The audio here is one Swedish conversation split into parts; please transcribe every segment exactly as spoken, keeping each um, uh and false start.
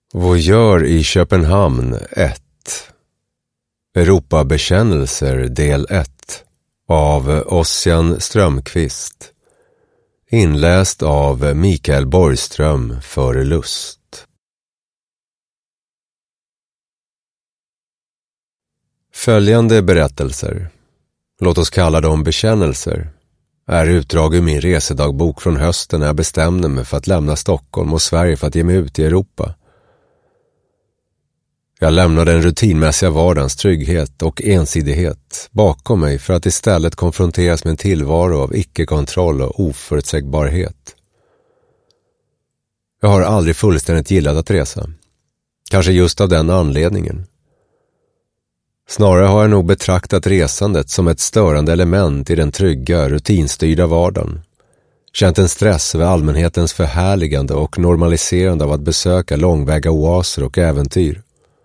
Voyeur i Köpenhamn ett. Europabekännelser del ett av Ossian Strömqvist. Inläst av Mikael Borgström för Lust. Följande berättelser, låt oss kalla dem bekännelser, är utdrag ur min resedagbok från hösten när jag bestämde mig för att lämna Stockholm och Sverige för att ge mig ut i Europa. Jag lämnade den rutinmässiga vardagens trygghet och ensidighet bakom mig för att istället konfronteras med en tillvaro av icke-kontroll och oförutsägbarhet. Jag har aldrig fullständigt gillat att resa. Kanske just av den anledningen. Snarare har jag nog betraktat resandet som ett störande element i den trygga, rutinstyrda vardagen. Känt en stress över allmänhetens förhärligande och normaliserande av att besöka långväga oaser och äventyr.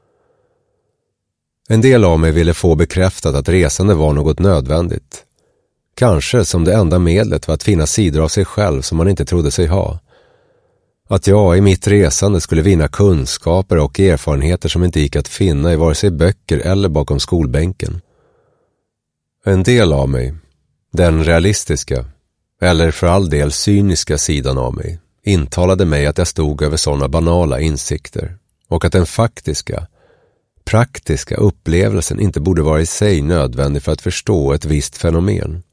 En del av mig ville få bekräftat att resande var något nödvändigt. Kanske som det enda medlet för att finna sidor av sig själv som man inte trodde sig ha. Att jag i mitt resande skulle vinna kunskaper och erfarenheter som inte gick att finna i vare sig böcker eller bakom skolbänken. En del av mig, den realistiska, eller för all del cyniska sidan av mig, intalade mig att jag stod över sådana banala insikter och att den faktiska, praktiska upplevelsen inte borde vara i sig nödvändig för att förstå ett visst fenomen.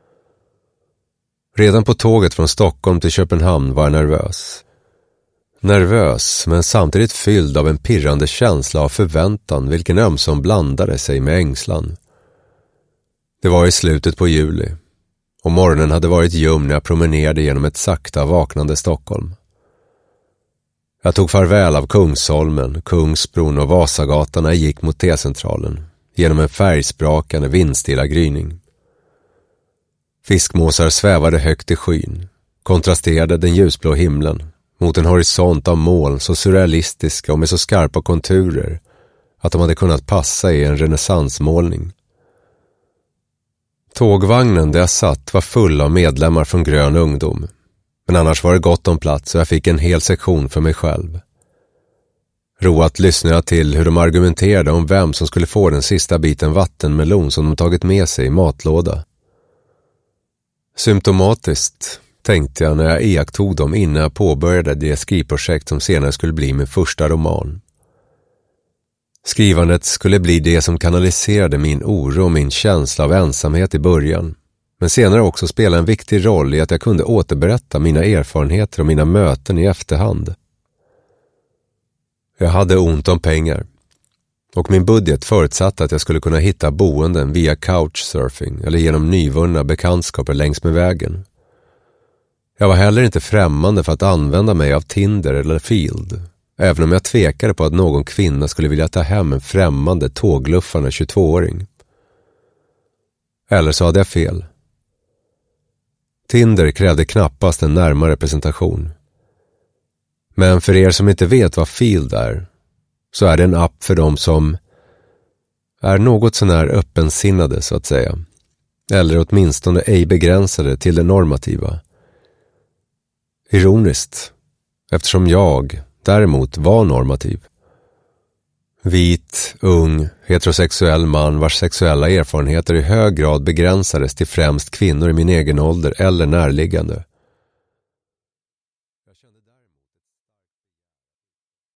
Redan på tåget från Stockholm till Köpenhamn var jag nervös. Nervös, men samtidigt fylld av en pirrande känsla av förväntan, vilken ömsom blandade sig med ängslan. Det var i slutet på juli, och morgonen hade varit ljum när jag promenerade genom ett sakta vaknande Stockholm. Jag tog farväl av Kungsholmen, Kungsbron och Vasagatan när jag gick mot T-centralen, genom en färgsprakande vindstilla gryning. Fiskmåsar svävade högt i skyn, kontrasterade den ljusblå himlen mot en horisont av moln så surrealistiska och med så skarpa konturer att de hade kunnat passa i en renässansmålning. Tågvagnen där jag satt var full av medlemmar från Grön ungdom, men annars var det gott om plats och jag fick en hel sektion för mig själv. Roat lyssnade jag till hur de argumenterade om vem som skulle få den sista biten vattenmelon som de tagit med sig i matlåda. Symptomatiskt, tänkte jag när jag iakttog dem innan jag påbörjade det skrivprojekt som senare skulle bli min första roman. Skrivandet skulle bli det som kanaliserade min oro och min känsla av ensamhet i början, men senare också spela en viktig roll i att jag kunde återberätta mina erfarenheter och mina möten i efterhand. Jag hade ont om pengar, och min budget förutsatte att jag skulle kunna hitta boenden via couchsurfing eller genom nyvunna bekantskaper längs med vägen. Jag var heller inte främmande för att använda mig av Tinder eller Field, även om jag tvekade på att någon kvinna skulle vilja ta hem en främmande tågluffande tjugotvååring. Eller så hade jag fel. Tinder krävde knappast en närmare presentation. Men för er som inte vet vad Field är, så är det en app för dem som är något sånär öppensinnade så att säga, eller åtminstone ej begränsade till det normativa. Ironiskt, eftersom jag däremot var normativ. Vit, ung, heterosexuell man vars sexuella erfarenheter i hög grad begränsades till främst kvinnor i min egen ålder eller närliggande.